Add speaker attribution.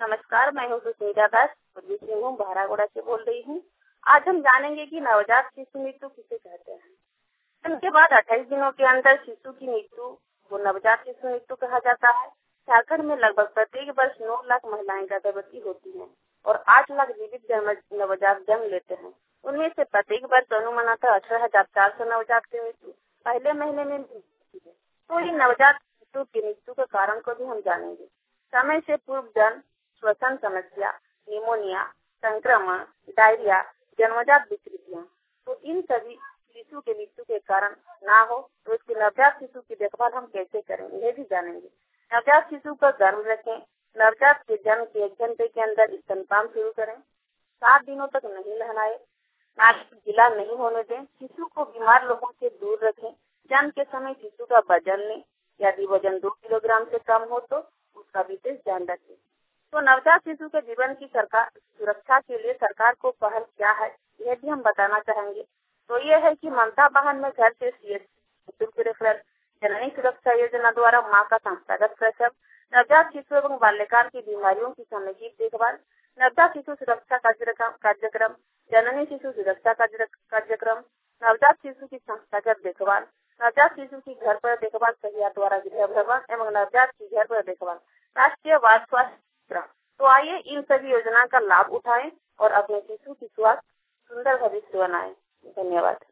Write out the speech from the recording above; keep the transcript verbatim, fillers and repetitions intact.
Speaker 1: नमस्कार, मैं हूँ सुष्मिता दास पूर्वी सिंहभूम बहरागोड़ा से बोल रही हूँ। आज हम जानेंगे कि नवजात शिशु मृत्यु किसे कहते हैं। जन्म के बाद अट्ठाईस दिनों के अंदर शिशु की मृत्यु को नवजात शिशु मृत्यु कहा जाता है। झारखंड में लगभग प्रत्येक वर्ष नौ लाख महिलाएं गर्भवती होती हैं और आठ लाख जीवित नवजात जन्म लेते हैं। उनमें से प्रत्येक वर्ष अनुमानतः अठारह हजार चार सौ नवजात की मृत्यु पहले महीने में होती है। तो इन नवजात शिशु की मृत्यु के कारण को भी हम जानेंगे। समय से पूर्व जन्म, श्वसन समस्या, निमोनिया, संक्रमण, डायरिया, जन्मजात विकृतियाँ, तो इन सभी शिशु के मृत्यु के कारण ना हो तो इसके नवजात शिशु की देखभाल हम कैसे करें, यह भी जानेंगे। नवजात शिशु को गर्म रखें। नवजात के जन्म के एक घंटे के अंदर स्तनपान शुरू करें। सात दिनों तक नहीं नहलाएं। नाक गीला नहीं होने दें। शिशु को बीमार लोगों से दूर रखें। जन्म के समय शिशु का वजन लें। यदि वजन दो किलोग्राम से कम हो तो उसका विशेष ध्यान रखें। तो नवजात शिशु के जीवन की सरकार सुरक्षा के लिए सरकार को पहल क्या है, यह भी हम बताना चाहेंगे। तो ये है कि ममता बहन में घर से निःशुल्क रेफरल, जननी सुरक्षा योजना द्वारा माँ का संस्थागत प्रसव, नवजात शिशु एवं बाल्यकाल की बीमारियों की समुचित देखभाल, नवजात शिशु सुरक्षा कार्यक्रम, जननी शिशु सुरक्षा कार्यक्रम, नवजात शिशु की संस्थागत देखभाल, नवजात शिशु की घर पर देखभाल सहिया द्वारा गृह भ्रमण एवं नवजात की घर पर देखभाल, राष्ट्रीय बाल स्वास्थ्य। तो आइए इन सभी योजना का लाभ उठाएं और अपने शिशु की स्वास्थ्य सुंदर भविष्य बनाएं। धन्यवाद।